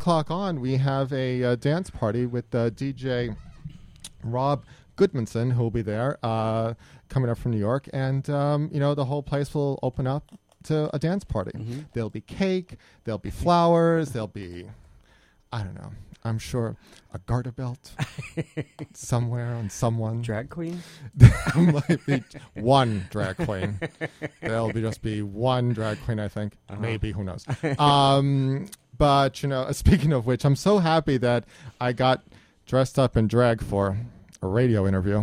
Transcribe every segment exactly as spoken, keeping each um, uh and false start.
o'clock on, we have a uh, dance party with uh, D J Rob Goodmanson, who will be there, uh, coming up from New York. And, um, you know, the whole place will open up to a dance party. Mm-hmm. There'll be cake, there'll be flowers, there'll be, I don't know, I'm sure a garter belt somewhere on someone. Drag queen? There might be one drag queen. There'll be just be one drag queen, I think. Uh-huh. Maybe, who knows. Um, but, you know, speaking of which, I'm so happy that I got dressed up in drag for a radio interview.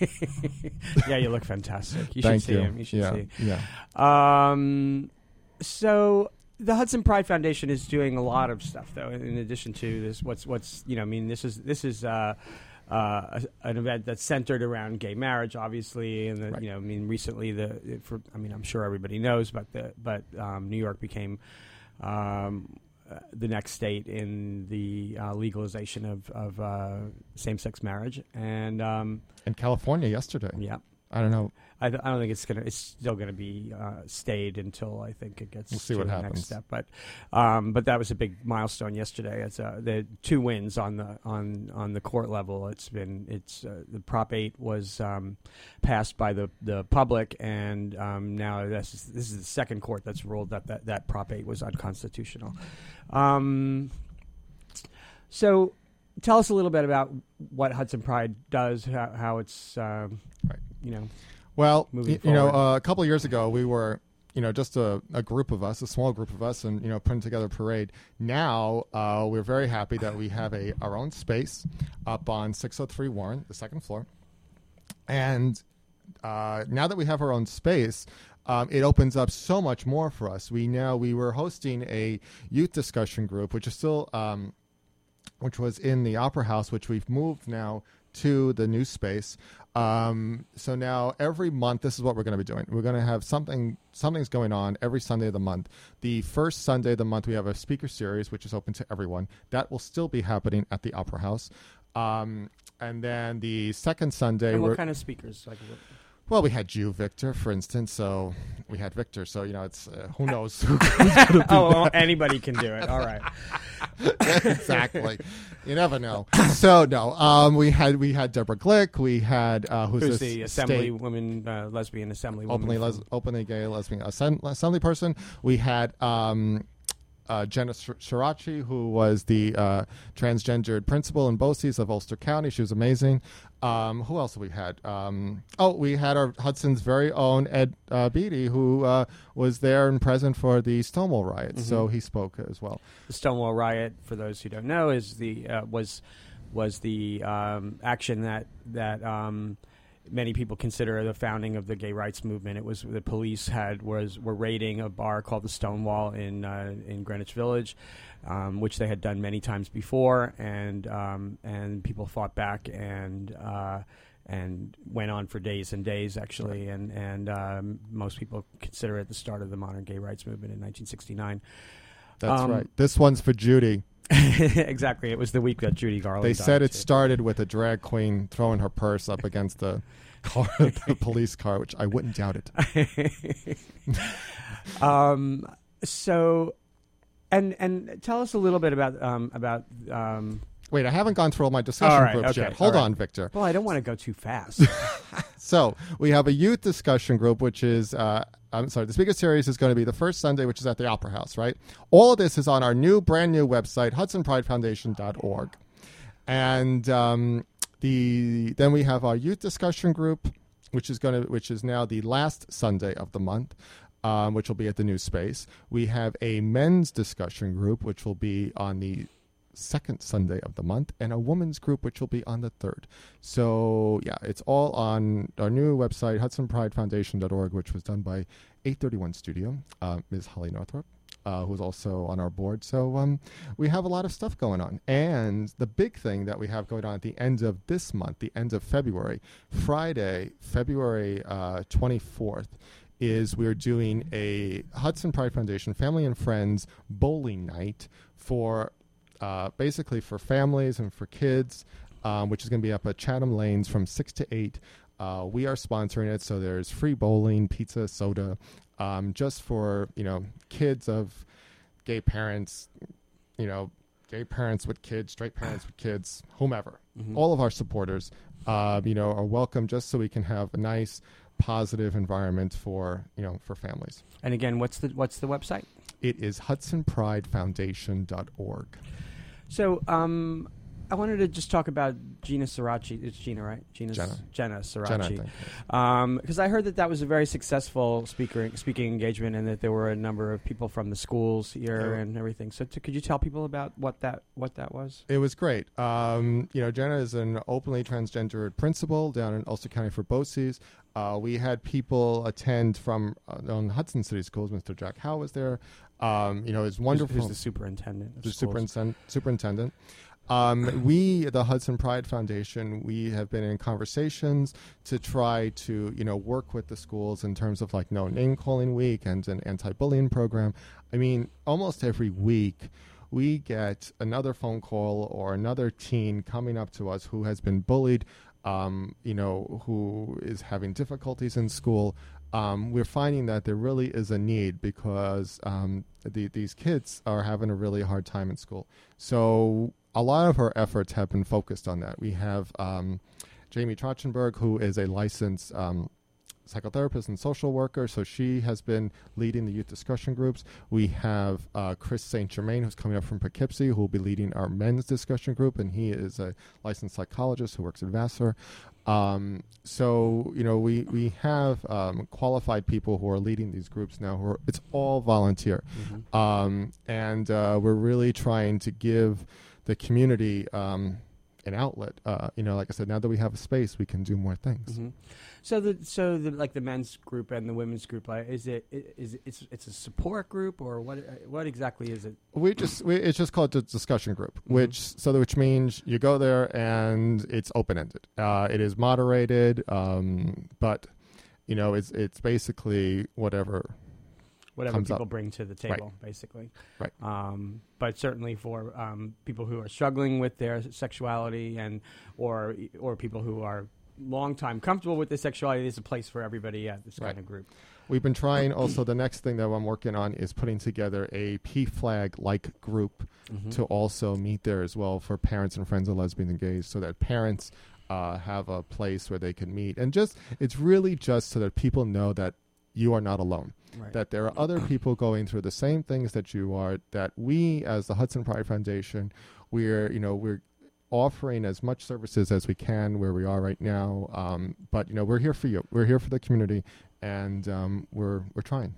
Yeah, you look fantastic. You Thank should see you. him. You should yeah, see. Yeah. Um, so the Hudson Pride Foundation is doing a lot of stuff, though. In addition to this, what's what's you know, I mean, this is this is uh, uh, an event that's centered around gay marriage, obviously, and the, right. you know, I mean, recently the for I mean, I'm sure everybody knows, but the but um, New York became. Um, Uh, the next state in the uh, legalization of, of uh, same-sex marriage, and um, in California yesterday. Yeah, I don't know. I, th- I don't think it's gonna. It's still gonna be uh, stayed until I think it gets we'll see to what the happens. next step. But um, but that was a big milestone yesterday. It's uh, the two wins on the on on the court level. It's been it's uh, the Prop eight was um, passed by the, the public, and um, now this is, this is the second court that's ruled that that, that Prop eight was unconstitutional. Um, so. Tell us a little bit about what Hudson Pride does, how, how it's, um, right. you know, well, moving y- you know, forward. uh, a couple of years ago, we were, you know, just a, a group of us, a small group of us, and, you know, putting together a parade. Now, uh, we're very happy that we have a our own space up on six oh three Warren, the second floor. And uh, now that we have our own space, Um, it opens up so much more for us. We now, we were hosting a youth discussion group, which is still... Um, which was in the Opera House, which we've moved now to the new space. Um, so now every month, this is what we're going to be doing. We're going to have something, something's going on every Sunday of the month. The first Sunday of the month, we have a speaker series, which is open to everyone. That will still be happening at the Opera House. Um, and then the second Sunday... And what we're, kind of speakers? Like, well, we had you, Victor, for instance. So we had Victor. So, you know, it's uh, who knows who, who's going to be Oh, well, anybody can do it. All right. Exactly. You never know. So no, um, we had we had Deborah Glick. We had uh, who's, Who's this the assembly woman, uh, lesbian assembly openly woman? les- openly gay lesbian assem- assembly person. We had um, uh, Jenna Shirachi, who was the uh, transgendered principal in BOCES of Ulster County. She was amazing. Um, who else have we had? Um, oh, we had our Hudson's very own Ed uh, Beatty, who uh, was there and present for the Stonewall riots. Mm-hmm. So he spoke as well. The Stonewall riot, for those who don't know, is the uh, was was the um, action that that um, many people consider the founding of the gay rights movement. It was the police had was were raiding a bar called the Stonewall in uh, in Greenwich Village, um, which they had done many times before, and um, and people fought back and uh, and went on for days and days actually, and and um, most people consider it the start of the modern gay rights movement in nineteen sixty-nine. That's um, right. This one's for Judy. Exactly. It was the week that Judy Garland They died, said it too. started with a drag queen throwing her purse up against the car, the police car, which I wouldn't doubt it. um, so, and and tell us a little bit about um, about. Um, Wait, I haven't gone through all my discussion all right, groups okay, yet. Hold right. on, Victor. Well, I don't want to go too fast. So we have a youth discussion group, which is, uh, I'm sorry, the speaker series is going to be the first Sunday, which is at the Opera House, right? All of this is on our new, brand new website, hudson pride foundation dot org. And um, the then we have our youth discussion group, which is going to, which is now the last Sunday of the month, um, which will be at the new space. We have a men's discussion group, which will be on the second Sunday of the month, and a women's group, which will be on the third. So, yeah, it's all on our new website, hudson pride foundation dot org, which was done by eight thirty-one Studio, uh, Miz Holly Northrup, uh, who's also on our board. So um, we have a lot of stuff going on. And the big thing that we have going on at the end of this month, the end of February, Friday, February uh, twenty-fourth, is we're doing a Hudson Pride Foundation Family and Friends bowling night for Uh, basically for families and for kids, um, which is going to be up at Chatham Lanes from six to eight. Uh, we are sponsoring it, so there's free bowling, pizza, soda, um, just for, you know, kids of gay parents, you know, gay parents with kids, straight parents with kids, whomever, Mm-hmm. all of our supporters, uh, you know, are welcome, just so we can have a nice, positive environment for, you know, for families. And again, what's the what's the website? It is hudson pride foundation dot org. So, um, I wanted to just talk about Gina Sirachi. It's Gina, right? Gina's, Jenna. Jenna Sirachi. Jenna, I think. Because I heard that that was a very successful speaker speaking engagement, and that there were a number of people from the schools here Yeah. and everything. So, t- could you tell people about what that what that was? It was great. Um, you know, Jenna is an openly transgendered principal down in Ulster County for BOCES. Uh, we had people attend from uh, on Hudson City Schools. Mister Jack Howe was there. Um, you know, it's wonderful. Who's, who's the superintendent? Of the schools? superintendent. superintendent. Um, we, the Hudson Pride Foundation, we have been in conversations to try to, you know, work with the schools in terms of like no name calling week and an anti-bullying program. I mean, almost every week we get another phone call or another teen coming up to us who has been bullied, um, you know, who is having difficulties in school. Um, we're finding that there really is a need because um, the, these kids are having a really hard time in school. So a lot of our efforts have been focused on that. We have um, Jamie Trachtenberg, who is a licensed um, psychotherapist and social worker, so she has been leading the youth discussion groups. We have uh, Chris Saint Germain, who's coming up from Poughkeepsie, who will be leading our men's discussion group, and he is a licensed psychologist who works at Vassar. Um, so, you know, we, we have um, qualified people who are leading these groups now. Who are, it's all volunteer. Mm-hmm. Um, and uh, we're really trying to give the community um, an outlet. Uh, you know, like I said, now that we have a space, we can do more things. Mm-hmm. So the so the like the men's group and the women's group, like, is it is it, it's it's a support group, or what what exactly is it? We just we, it's just called the discussion group, Mm-hmm. which so that, which means you go there and it's open ended. Uh, it is moderated, um, but you know it's it's basically whatever. Whatever comes people up. bring to the table, basically. Right. Um, but certainly for um, people who are struggling with their sexuality, and or or people who are long time comfortable with their sexuality, there's a place for everybody at this Right. kind of group. We've been trying also, the next thing that I'm working on is putting together a P FLAG-like group Mm-hmm. to also meet there as well for parents and friends of lesbians and gays, so that parents uh, have a place where they can meet. And just, it's really just so that people know that you are not alone. Right. That there are other people going through the same things that you are, that we as the Hudson Pride Foundation, we're, you know, we're offering as much services as we can where we are right now. Um, but, you know, we're here for you. We're here for the community, and um, we're we're trying.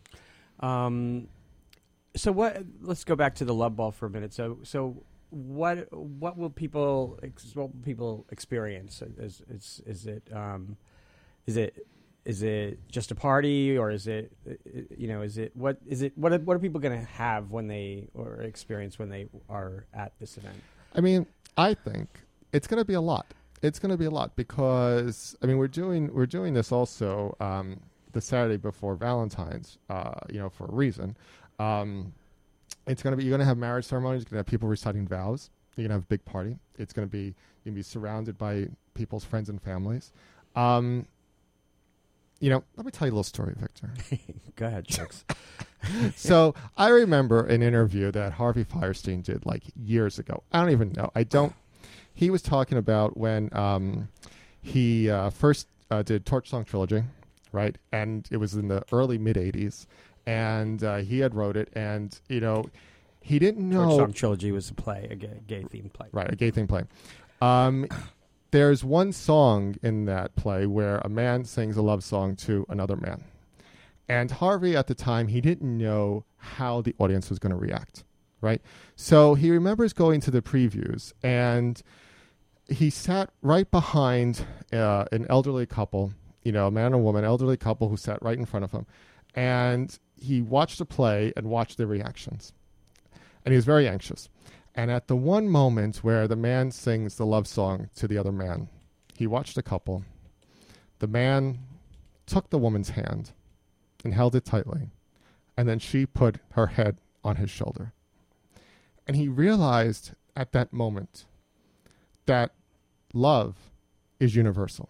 Um, so what? Let's go back to the Love Ball for a minute. So so what what will people ex- what will people experience? Is is is it um, is it is it just a party, or is it uh, you know is it what is it what are, what are people going to have when they or experience when they are at this event? I mean, I think it's going to be a lot. It's going to be a lot because I mean we're doing we're doing this also um, the Saturday before Valentine's, uh, you know, for a reason. Um, it's going to be you're going to have marriage ceremonies. You're going to have people reciting vows. You're going to have a big party. It's going to be you're going to be surrounded by people's friends and families. Um, you know, let me tell you a little story, Victor. Go ahead, Chucks. So I remember an interview that Harvey Fierstein did like years ago. I don't even know. I don't. He was talking about when um, he uh, first uh, did Torch Song Trilogy, right? And it was in the early mid eighties, and uh, he had wrote it, and you know, he didn't know. Torch Song Trilogy was a play, a gay, gay themed play. Right, a gay thing play. Um, there's one song in that play where a man sings a love song to another man. And Harvey, at the time, he didn't know how the audience was going to react, right? So he remembers going to the previews, and he sat right behind uh, an elderly couple, you know, a man and woman, elderly couple who sat right in front of him. And he watched the play and watched their reactions. And he was very anxious. And at the one moment where the man sings the love song to the other man, he watched the couple. The man took the woman's hand and held it tightly, and then she put her head on his shoulder. And he realized at that moment that love is universal.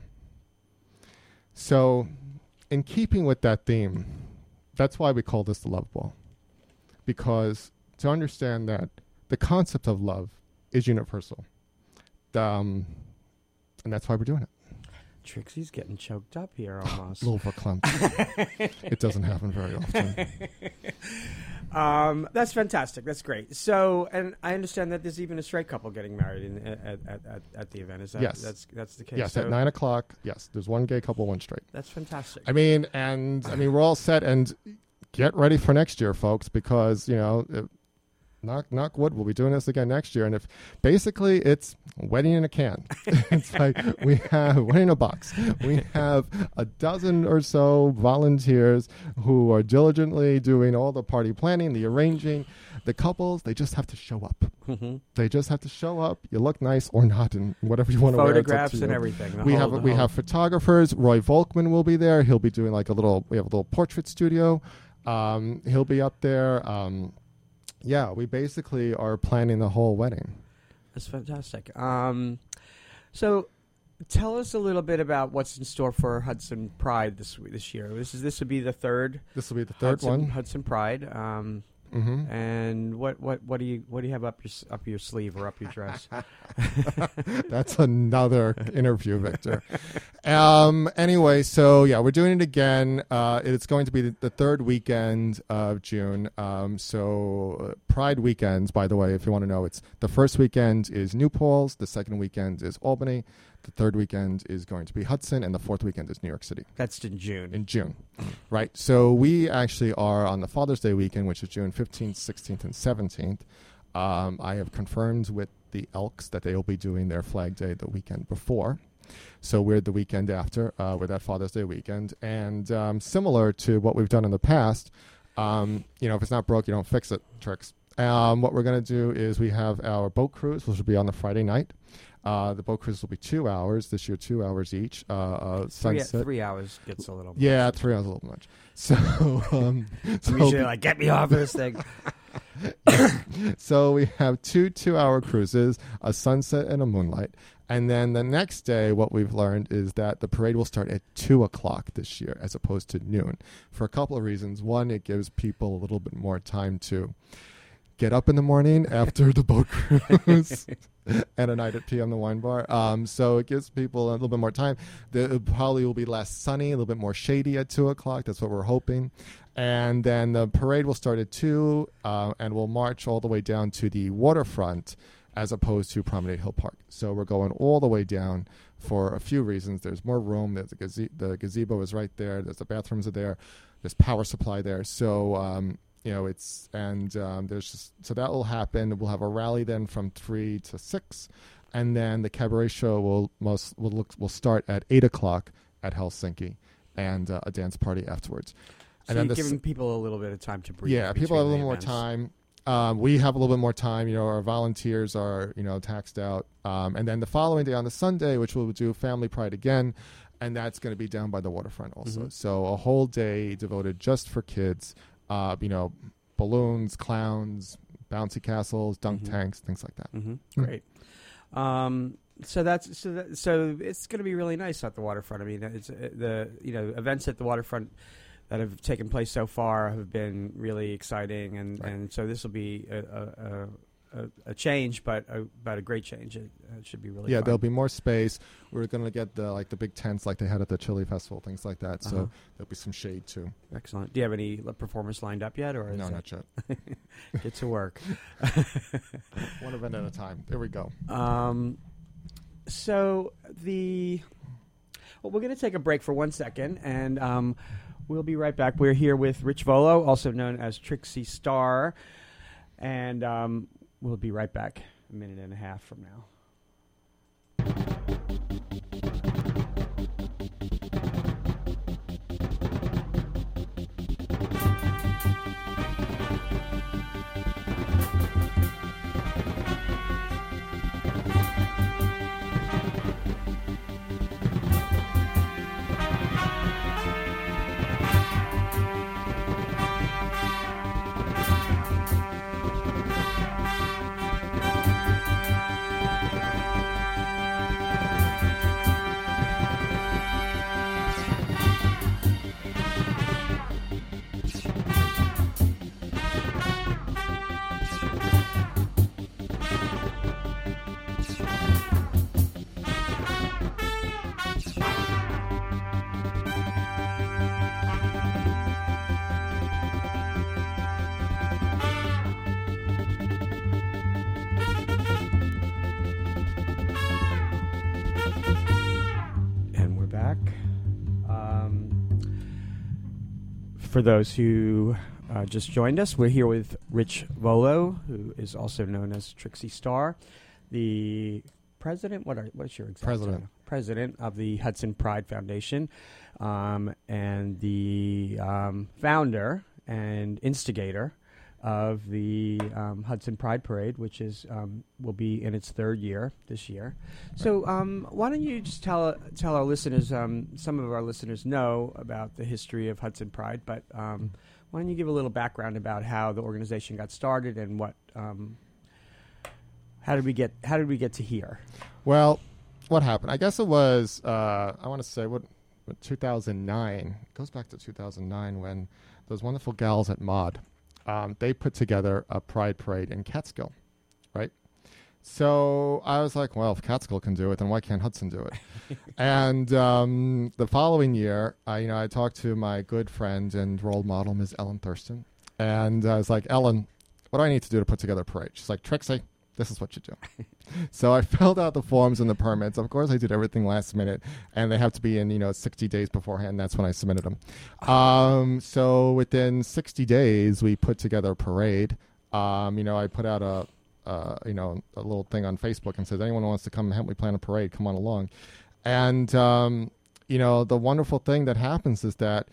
So, in keeping with that theme, that's why we call this the Love Ball. Because to understand that the concept of love is universal. Um, and that's why we're doing it. Trixie's getting choked up here almost. A little verklempt. It doesn't happen very often. Um, that's fantastic. That's great. So, and I understand that there's even a straight couple getting married in, at, at, at, at the event. Is that Yes. that's that's the case? Yes, So at nine o'clock. Yes, there's one gay couple, one straight. That's fantastic. I mean, and I mean, we're all set, and get ready for next year, folks, because you know, it, knock knock wood, we'll be doing this again next year, and if basically it's wedding in a can. It's like we have wedding in a box. We have a dozen or so volunteers who are diligently doing all the party planning, the arranging. The couples, they just have to show up. Mm-hmm. They just have to show up. You look nice or not, and whatever you want to wear. Photographs It's up to and you. everything. The We whole- have the we whole- have photographers. Roy Volkman will be there. He'll be doing like a little. We have a little portrait studio. Um, he'll be up there. Um, yeah, we basically are planning the whole wedding. That's fantastic. Um, so, tell us a little bit about what's in store for Hudson Pride this this year. This is this would be the third. This will be the third Hudson, one. Hudson Pride. Um, Mm-hmm. and what, what, what do you what do you have up your s- up your sleeve or up your dress? That's another interview, Victor. Um, anyway, so yeah, we're doing it again. Uh, it's going to be the, the third weekend of June. Um, so uh, Pride weekends, by the way, if you want to know, it's the first weekend is New Paltz, the second weekend is Albany, the third weekend is going to be Hudson, and the fourth weekend is New York City. That's in June. In June, right? So we actually are on the Father's Day weekend, which is June fifteenth, sixteenth, and seventeenth. Um, I have confirmed with the Elks that they will be doing their Flag Day the weekend before. So we're the weekend after. Uh, we're that Father's Day weekend. And um, similar to what we've done in the past, um, you know, if it's not broke, you don't fix it, tricks. Um, what we're going to do is we have our boat cruise, which will be on the Friday night. Uh, the boat cruise will be two hours this year, two hours each. Uh, uh, three, sunset. three hours gets a little. Much. Yeah, three hours a little much. So, um, so, I'm usually like, get me off of this thing. so we have two two-hour cruises, a sunset and a moonlight. And then the next day, what we've learned is that the parade will start at two o'clock this year as opposed to noon for a couple of reasons. One, it gives people a little bit more time to get up in the morning after the boat cruise and a night at P M the wine bar. Um, so it gives people a little bit more time. The, it probably will be less sunny, a little bit more shady at two o'clock. That's what we're hoping. And then the parade will start at two uh, and we'll march all the way down to the waterfront as opposed to Promenade Hill Park. So we're going all the way down for a few reasons. There's more room. There's a gaze- the gazebo is right there. There's the bathrooms are there. There's power supply there. So, um, you know, it's, and um, there's just, so that will happen. We'll have a rally then from three to six. And then the cabaret show will most, will look, will start at eight o'clock at Helsinki and uh, a dance party afterwards. So And then you're the, giving people a little bit of time to breathe. yeah, people have a between little more the events. time. Um, we have a little bit more time. You know, our volunteers are, you know, taxed out. Um, and then the following day on the Sunday, which we'll do Family Pride again, and that's going to be down by the waterfront also. Mhm. So a whole day devoted just for kids. Uh, you know, balloons, clowns, bouncy castles, dunk Mhm. tanks, things like that. Mm-hmm. Great. Um, so that's so that, so it's going to be really nice at the waterfront. I mean, it's uh, the you know events at the waterfront that have taken place so far have been really exciting, and, Right. and so this will be a, a, a, a change, but a, but a great change. It, it should be really Yeah, fun. there'll be more space. We're going to get the like the big tents like they had at the Chili Festival, things like that. So Uh-huh. there'll be some shade too. Excellent. Do you have any uh, performers lined up yet, or is No, that- not yet. get to work? One event at a time. There we go. Um, so the well, we're going to take a break for one second, and um, we'll be right back. We're here with Rich Volo, also known as Trixie Star, and um, we'll be right back a minute and a half from now. for those who uh, just joined us, we're here with Rich Volo, who is also known as Trixie Star, the president. What are what's your exact President. title? President of the Hudson Pride Foundation, um, and the um, founder and instigator of the um, Hudson Pride Parade, which is um, will be in its third year this year. So, um, why don't you just tell tell our listeners? Um, some of our listeners know about the history of Hudson Pride, but um, why don't you give a little background about how the organization got started and what um, how did we get how did we get to here? Well, what happened? I guess it was uh, I want to say what, what two thousand nine. It goes back to two thousand nine when those wonderful gals at Mod. Um, they put together a pride parade in Catskill, right? So I was like, well, if Catskill can do it, then why can't Hudson do it? And um, the following year, I, you know, I talked to my good friend and role model, Miz Ellen Thurston, and I was like, Ellen, what do I need to do to put together a parade? She's like, Trixie, this is what you do. So I filled out the forms and the permits. Of course, I did everything last minute, and they have to be in, you know, sixty days beforehand. That's when I submitted them. Um, so within sixty days, we put together a parade. Um, you know, I put out a, uh, you know, a little thing on Facebook and said, anyone who wants to come help me plan a parade, come on along. And, um, you know, the wonderful thing that happens is that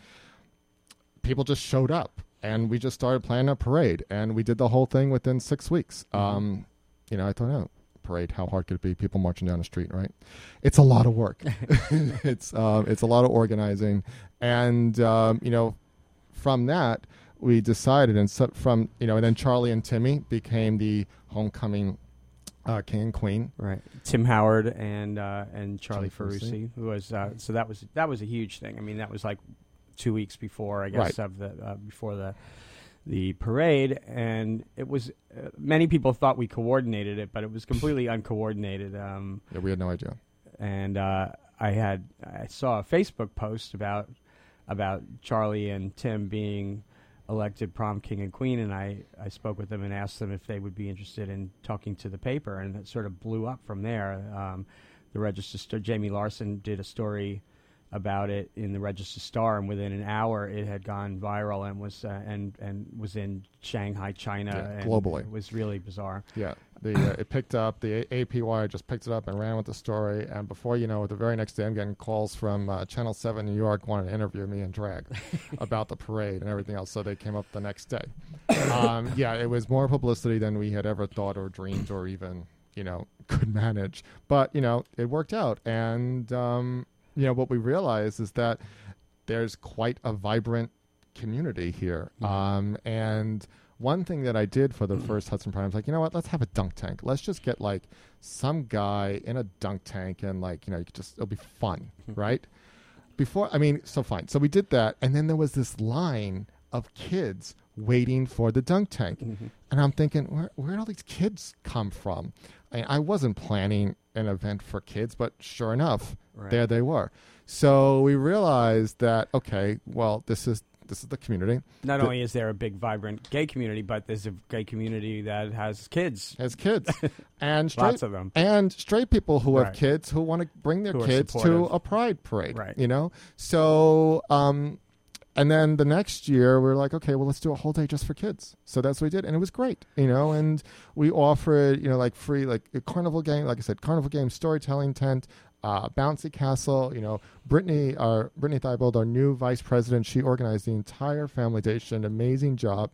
people just showed up, and we just started planning a parade, and we did the whole thing within six weeks. Mm-hmm. Um, you know, I thought, oh, parade, how hard could it be? People marching down the street, right? It's a lot of work. it's um, it's a lot of organizing, and um, you know, from that we decided, and so from you know, and then Charlie and Timmy became the homecoming uh, king and queen, right? Tim Howard and uh, and Charlie Charlie Ferrucci, Ferrucci. who was uh, so that was that was a huge thing. I mean, that was like two weeks before, I guess, Right. of the uh, before the. the parade, and it was uh, many people thought we coordinated it, but it was completely uncoordinated. Um, Yeah, we had no idea. and uh, I had I saw a Facebook post about about Charlie and Tim being elected prom king and queen, and I, I spoke with them and asked them if they would be interested in talking to the paper, and it sort of blew up from there. Um, the Register Star, Jamie Larson did a story about it in the Register Star, and within an hour it had gone viral and was uh, and and was in Shanghai, China, Yeah, and globally. It was really bizarre. Yeah, the uh, it picked up. The A P Y just picked it up and ran with the story. And before you know it, the very next day, I'm getting calls from uh, Channel Seven New York wanting to interview me and drag about the parade and everything else. So they came up the next day. Um, yeah, it was more publicity than we had ever thought or dreamed or even you know could manage. But you know it worked out, and um, you know what we realized is that there's quite a vibrant community here. Mm-hmm. Um, and one thing that I did for the first Hudson Pride, I was like, you know what, let's have a dunk tank. Let's just get like some guy in a dunk tank and like, you know, you could just, it'll be fun, right? Before, I mean, so fine. So we did that. And then there was this line of kids waiting for the dunk tank. Mm-hmm. And I'm thinking, where, where'd all these kids come from? I, I wasn't planning an event for kids, but sure enough, right. There they were. So we realized that, okay, well, this is this is the community. Not the, only is there a big, vibrant gay community, but there's a gay community that has kids. Has kids. and straight, Lots of them. And straight people who right. have kids who want to bring their who kids to a pride parade. Right. You know? So, um, and then the next year we were like, okay, well, let's do a whole day just for kids. So that's what we did. And it was great, you know, and we offered, you know, like free, like a carnival game, like I said, carnival game, storytelling tent, Uh, bouncy castle, you know, Brittany, our Brittany Thibault, our new vice president, she organized the entire family day. She did an amazing job,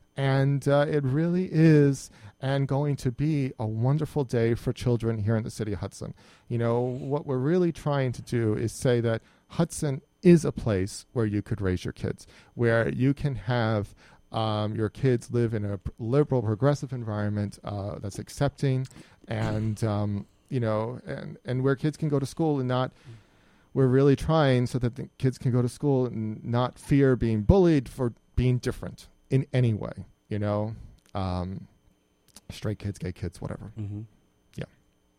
and uh, it really is and going to be a wonderful day for children here in the city of Hudson. You know, what we're really trying to do is say that Hudson is a place where you could raise your kids, where you can have um, your kids live in a liberal, progressive environment uh, that's accepting and um, you know, and, and where kids can go to school and not, we're really trying so that the kids can go to school and not fear being bullied for being different in any way, you know, um, straight kids, gay kids, whatever. Mm-hmm. Yeah.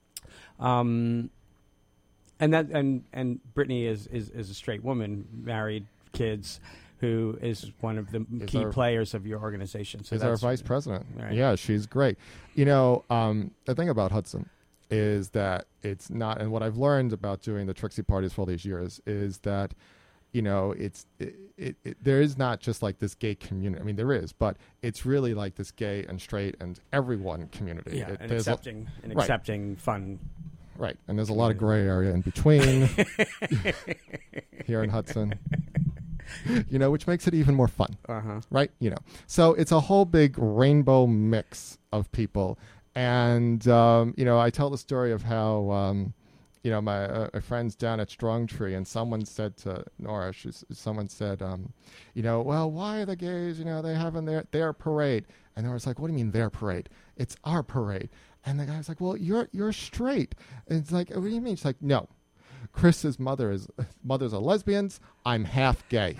Um, and that, and, and Brittany is, is, is a straight woman, married, kids, who is one of the is key our, players of your organization. So is that's our vice president. Right. Yeah, she's great. You know, um, the thing about Hudson is that it's not, and what I've learned about doing the Trixie parties for all these years is that, you know, it's it, it, it, there is not just like this gay community. I mean, there is, but it's really like this gay and straight and everyone community. Yeah, it, and there's a- accepting, and right. accepting fun. right, and there's a lot of gray area in between here in Hudson. You know, which makes it even more fun, Uh-huh. right? You know, so it's a whole big rainbow mix of people, and um, you know, I tell the story of how. Um, You know, my uh, my friends down at Strong Tree, and someone said to Nora, she's, someone said, um, you know, well, why are the gays, you know, they having their, their parade? And Nora's like, what do you mean their parade? It's our parade. And the guy's like, well, you're you're straight. And it's like, what do you mean? She's like, no, Chris's mother is mothers are lesbians. I'm half gay.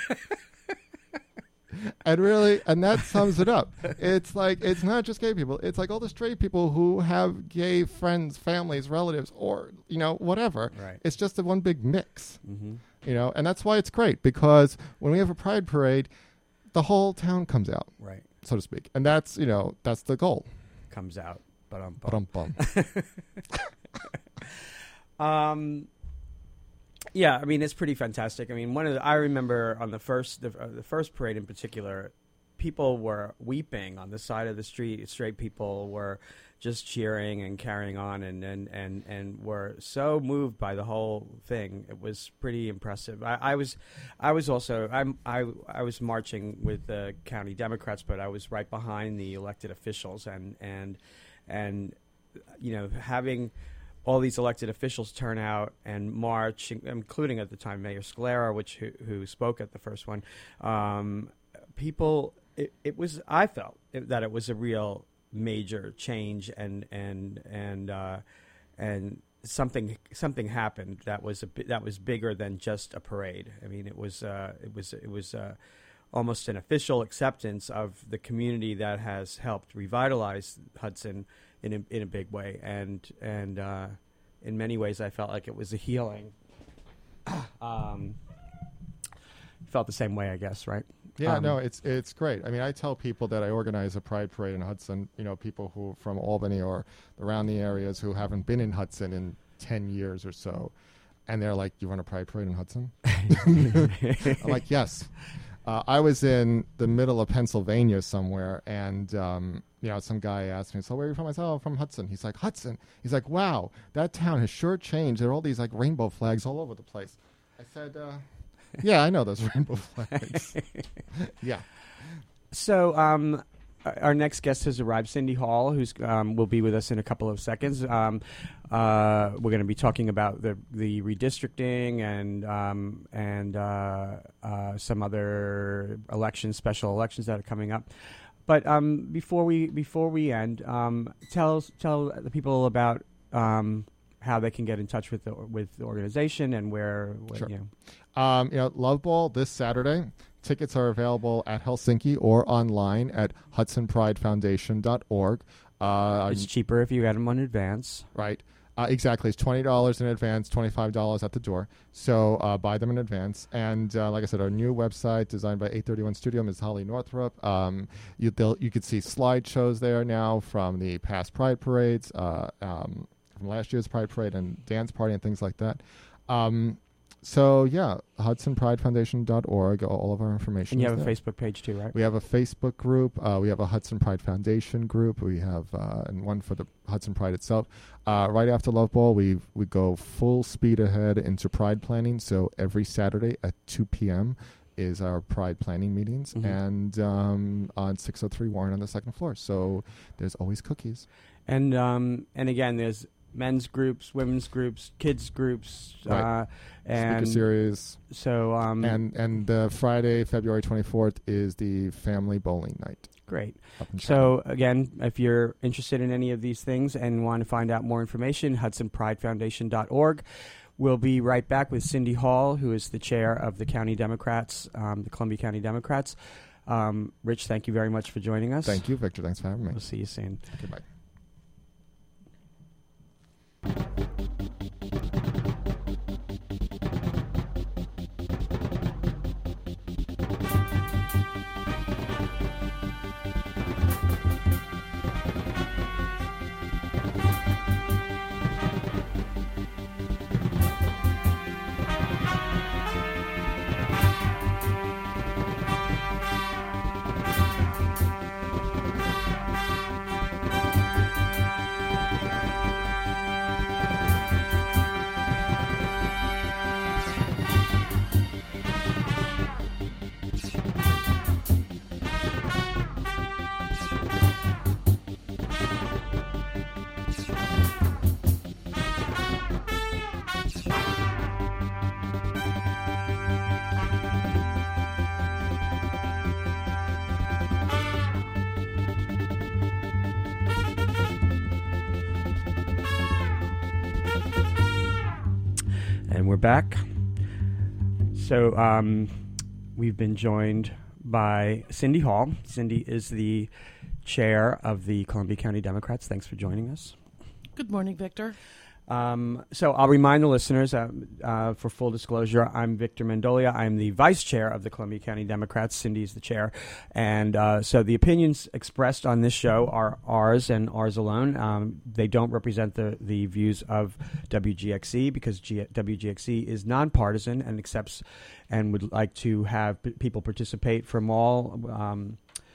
And really, and that sums it up. It's like, it's not just gay people. It's like all the straight people who have gay friends, families, relatives, or, you know, whatever. Right. It's just a one big mix, Mm-hmm. you know, and that's why it's great, because when we have a pride parade, the whole town comes out, Right. so to speak. And that's, you know, that's the goal. Comes out. But um, Ba-dum-bum. Um, yeah, I mean, it's pretty fantastic. I mean, one of the, I remember on the first the, uh, the first parade in particular, people were weeping on the side of the street. Straight people were just cheering and carrying on, and and, and, and were so moved by the whole thing. It was pretty impressive. I, I was, I was also I'm I I was marching with the county Democrats, but I was right behind the elected officials, and and and you know, having all these elected officials turn out and march, including at the time Mayor Scalera, which who, who spoke at the first one. Um, people, it, it was. I felt it, that it was a real major change, and and and uh, and something something happened that was a bi- that was bigger than just a parade. I mean, it was uh, it was it was uh, almost an official acceptance of the community that has helped revitalize Hudson in a, in a big way, and and uh, in many ways, I felt like it was a healing. um, felt the same way, I guess, right? Yeah, Um, no, it's it's great. I mean, I tell people that I organize a pride parade in Hudson, you know, people who from Albany or around the areas who haven't been in Hudson in ten years or so, and they're like, you run a pride parade in Hudson? I'm like, yes. Uh, I was in the middle of Pennsylvania somewhere, and um, you know, some guy asked me, "So where are you from?" I said, "Oh, I'm from Hudson." He's like, "Hudson?" He's like, "Wow, that town has sure changed. There are all these like rainbow flags all over the place." I said, uh, "Yeah, I know those rainbow flags." Yeah. So, um, our next guest has arrived, Cindy Hall, who's um, will be with us in a couple of seconds. Um, uh, we're going to be talking about the the redistricting and um, and uh, uh, some other elections, special elections that are coming up. But um, before we before we end, um, tell tell the people about um, how they can get in touch with the with the organization and where. where Sure. You know. Um, you know, Love Ball this Saturday. Tickets are available at Helsinki or online at hudson pride foundation dot org. Uh, It's cheaper if you get them in advance. right. Uh, exactly. It's twenty dollars in advance, twenty-five dollars at the door. So uh, buy them in advance. And uh, like I said, our new website designed by eight thirty-one Studio, Miz Holly Northrup. Um, you, you could see slideshows there now from the past Pride parades, uh, um, from last year's Pride parade and dance party and things like that. Um, So, yeah, hudson pride foundation dot org, all of our information And you is have a there. Facebook page too, right? We have a Facebook group. Uh, we have a Hudson Pride Foundation group. We have uh, and one for the Hudson Pride itself. Uh, right after Love Ball, we we go full speed ahead into Pride planning. So every Saturday at two p.m. is our Pride planning meetings. Mhm. And um, on six oh three Warren on the second floor. So there's always cookies. And um, and again, there's men's groups, women's groups, kids groups, Right. uh, and Speaker series. so um, And and the Friday, February twenty-fourth, is the family bowling night. great. Up in So again, if you're interested in any of these things and want to find out more information, hudson pride foundation dot org. We'll be right back with Cindy Hall, who is the chair of the County Democrats, um, the Columbia County Democrats. Um, Rich, thank you very much for joining us. Thank you, Victor. Thanks for having me. We'll see you soon. Goodbye. And we're back. So um, we've been joined by Cindy Hall. Cindy is the chair of the Columbia County Democrats. Thanks for joining us. Good morning, Victor. Um, so I'll remind the listeners, uh, uh, for full disclosure, I'm Victor Mendolia. I'm the vice chair of the Columbia County Democrats. Cindy's the chair. And uh, so the opinions expressed on this show are ours and ours alone. Um, they don't represent the, the views of W G X C because G- W G X C is nonpartisan and accepts and would like to have p- people participate from all um,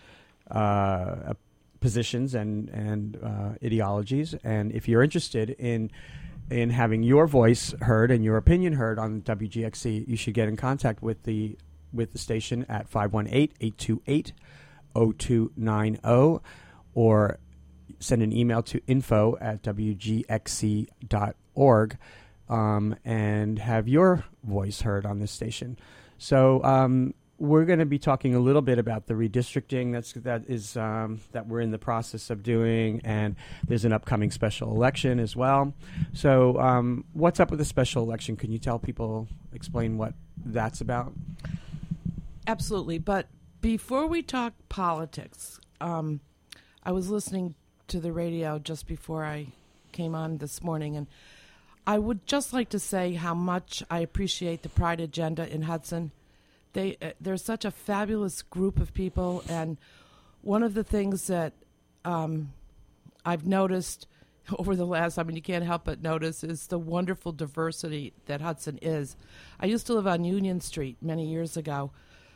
uh, positions and, and uh, ideologies. And if you're interested in in having your voice heard and your opinion heard on W G X C, you should get in contact with the with the station at five one eight, eight two eight, zero two nine zero or send an email to info at w g x c dot org um, and have your voice heard on this station. So um, we're going to be talking a little bit about the redistricting that's that is um, that we're in the process of doing, and there's an upcoming special election as well. So, um, what's up with the special election? Can you tell people, explain what that's about? Absolutely. But before we talk politics, um, I was listening to the radio just before I came on this morning, and I would just like to say how much I appreciate the Pride Agenda in Hudson. They, uh, they're such a fabulous group of people, and one of the things that um, I've noticed over the last, I mean, you can't help but notice, is the wonderful diversity that Hudson is. I used to live on Union Street many years ago,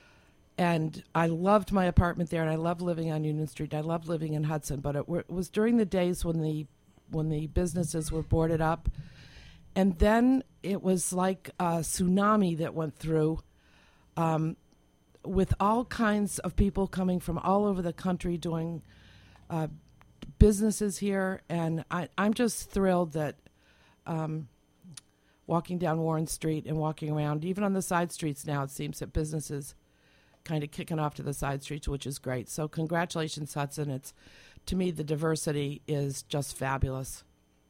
and I loved my apartment there, and I loved living on Union Street. I loved living in Hudson, but it, w- it was during the days when the when the businesses were boarded up, and then it was like a tsunami that went through. Um, with all kinds of people coming from all over the country doing uh, businesses here. And I, I'm just thrilled that um, walking down Warren Street and walking around, even on the side streets now, it seems that businesses kind of kicking off to the side streets, which is great. So congratulations, Hudson. It's, to me, the diversity is just fabulous.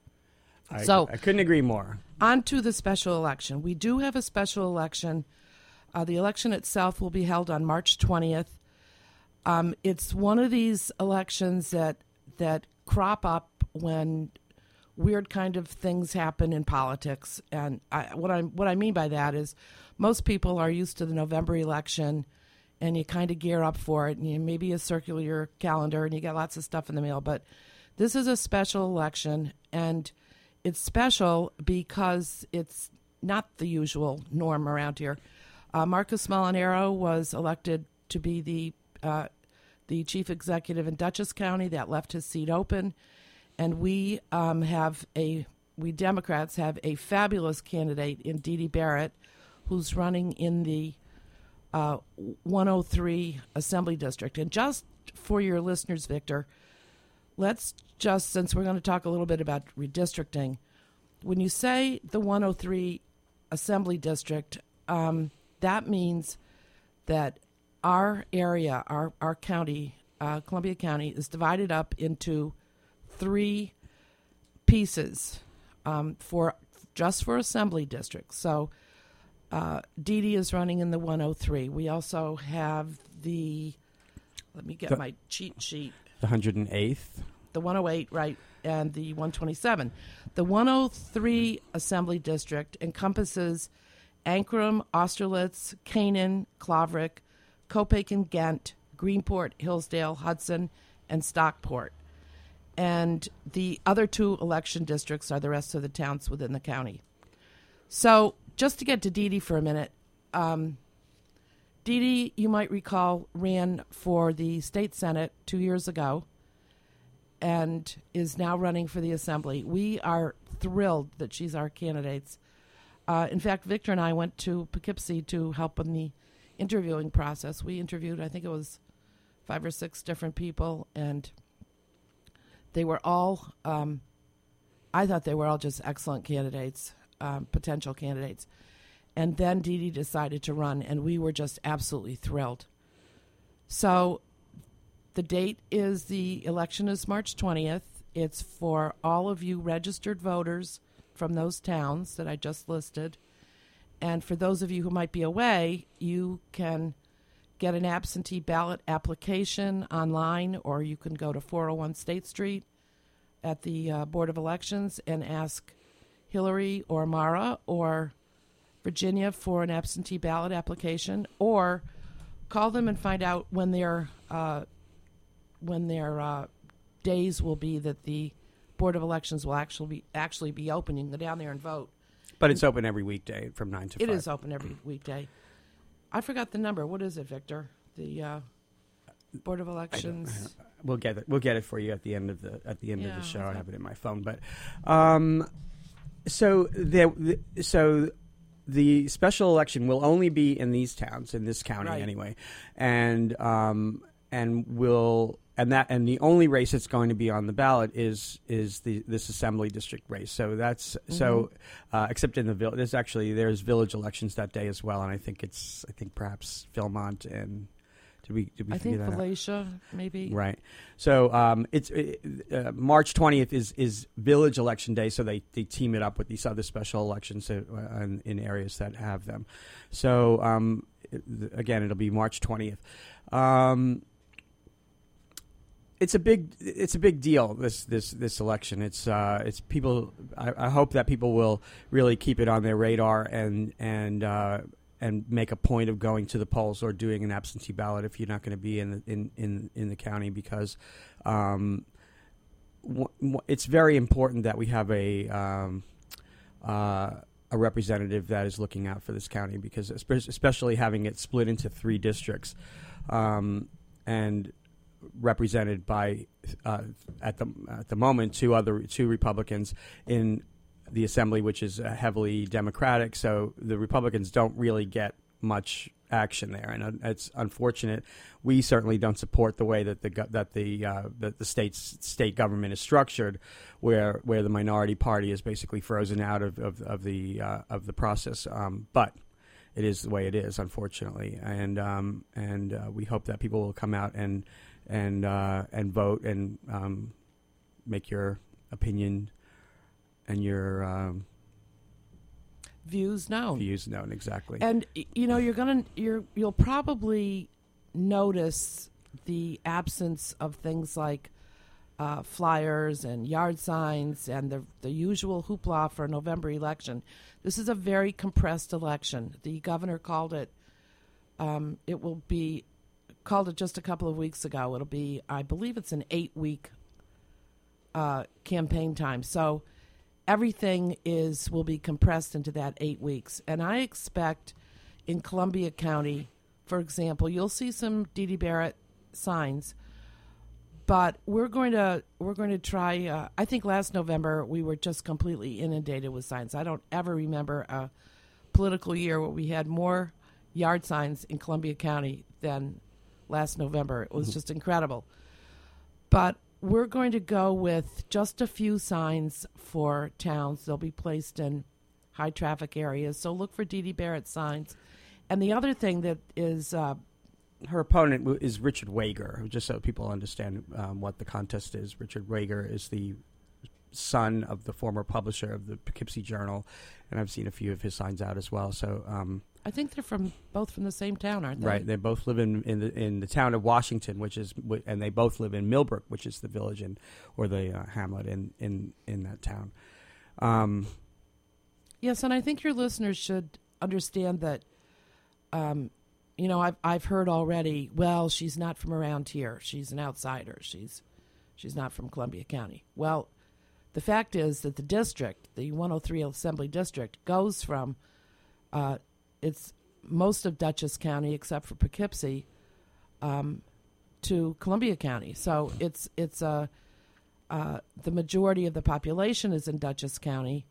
I, so I couldn't agree more. On to the special election. We do have a special election. Uh, the election itself will be held on March twentieth. Um, it's one of these elections that that crop up when weird kind of things happen in politics. And I, what I what I mean by that is most people are used to the November election, and you kind of gear up for it, and you maybe you circle your calendar, and you get lots of stuff in the mail. But this is a special election, and it's special because it's not the usual norm around here. Uh, Marcus Molinaro was elected to be the uh, the chief executive in Dutchess County. That left his seat open, and we um, have a we Democrats have a fabulous candidate in Dee Dee Barrett, who's running in the uh, one oh three Assembly District. And just for your listeners, Victor, let's just, since we're going to talk a little bit about redistricting, when you say the one oh three Assembly District, um, that means that our area, our, our county, uh, Columbia County, is divided up into three pieces um, for just for assembly districts. So uh, Dee Dee is running in the one oh three. We also have the, let me get the, my cheat sheet. The one hundred eighth. The one oh eight, right, and the one twenty-seven. The one oh three Assembly District encompasses Ankrum, Austerlitz, Canaan, Claverick, Copaken, Ghent, Greenport, Hillsdale, Hudson, and Stockport. And the other two election districts are the rest of the towns within the county. So just to get to Dee Dee for a minute, um, Dee Dee, you might recall, ran for the state senate two years ago and is now running for the assembly. We are thrilled that she's our candidate. Uh, in fact, Victor and I went to Poughkeepsie to help in the interviewing process. We interviewed, I think it was five or six different people, and they were all, um, I thought they were all just excellent candidates, um, potential candidates. And then Dee Dee decided to run, and we were just absolutely thrilled. So the date is, the election is March twentieth. It's for all of you registered voters from those towns that I just listed. and for those of you who might be away, you can get an absentee ballot application online, or you can go to four oh one State Street at the uh, Board of Elections and ask Hillary or Mara or Virginia for an absentee ballot application, or call them and find out when their uh, when their uh, days will be that the Board of Elections will actually be, actually be open. You can go down there and vote. But it's open every weekday from nine to It five. is open every weekday. I forgot the number. What is it, Victor? The uh, Board of Elections. I don't, I don't, we'll get it. We'll get it for you at the end of the at the end Yeah, of the show. okay. I have it in my phone. But um, so there, so the special election will only be in these towns, in this county Right. anyway, and um, and will. And that, and the only race that's going to be on the ballot is is the this assembly district race. So that's mm-hmm. so, uh, except in the village, there's actually there's village elections that day as well. And I think it's I think perhaps Philmont and did we did we I figure think that out? Felicia, maybe. Right. So um, it's it, uh, March twentieth is is village election day. So they, they team it up with these other special elections uh, in, in areas that have them. So um, it, again, it'll be March twentieth. Um, It's a big, it's a big deal. This, this, this election. It's, uh, it's people. I, I hope that people will really keep it on their radar and and uh, and make a point of going to the polls or doing an absentee ballot if you're not going to be in the, in, in in the county, because um, w- w- it's very important that we have a um, uh, a representative that is looking out for this county, because especially having it split into three districts um, and represented by uh, at the at the moment two other two Republicans in the assembly, which is uh, heavily Democratic. So the Republicans don't really get much action there, and uh, it's unfortunate. We certainly don't support the way that the go- that the uh, that the state's state government is structured, where where the minority party is basically frozen out of of, of the uh, of the process. Um, but it is the way it is, unfortunately, and um, and uh, we hope that people will come out and. and uh, and vote and um, make your opinion and your um, Views known. views known. Exactly. And y- you know, you're gonna you're you'll probably notice the absence of things like uh, flyers and yard signs and the the usual hoopla for a November election. This is a very compressed election. The governor called it. Um, it will be. Called it just a couple of weeks ago. It'll be, I believe it's an eight-week uh, campaign time. So everything is will be compressed into that eight weeks. And I expect in Columbia County, for example, you'll see some Dee Dee Barrett signs, but we're going to we're going to try. Uh, I think last November we were just completely inundated with signs. I don't ever remember a political year where we had more yard signs in Columbia County than last November. It was mm-hmm. just incredible. But we're going to go with just a few signs for towns. They'll be placed in high traffic areas. So look for Dee Dee Barrett signs. And the other thing that is... Uh, Her opponent w- is Richard Wager, just so people understand um, what the contest is. Richard Wager is the son of the former publisher of the Poughkeepsie Journal, and I've seen a few of his signs out as well. So um, I think they're from both from the same town, aren't they? Right. They both live in in the in the town of Washington, which is, and they both live in Millbrook, which is the village in or the uh, hamlet in in in that town. Um, yes, and I think your listeners should understand that. Um, you know, I've I've heard already. Well, she's not from around here. She's an outsider. She's she's not from Columbia County. Well, the fact is that the district, the one oh three Assembly District, goes from uh, it's most of Dutchess County except for Poughkeepsie um, to Columbia County. So it's it's a uh, uh, the majority of the population is in Dutchess County,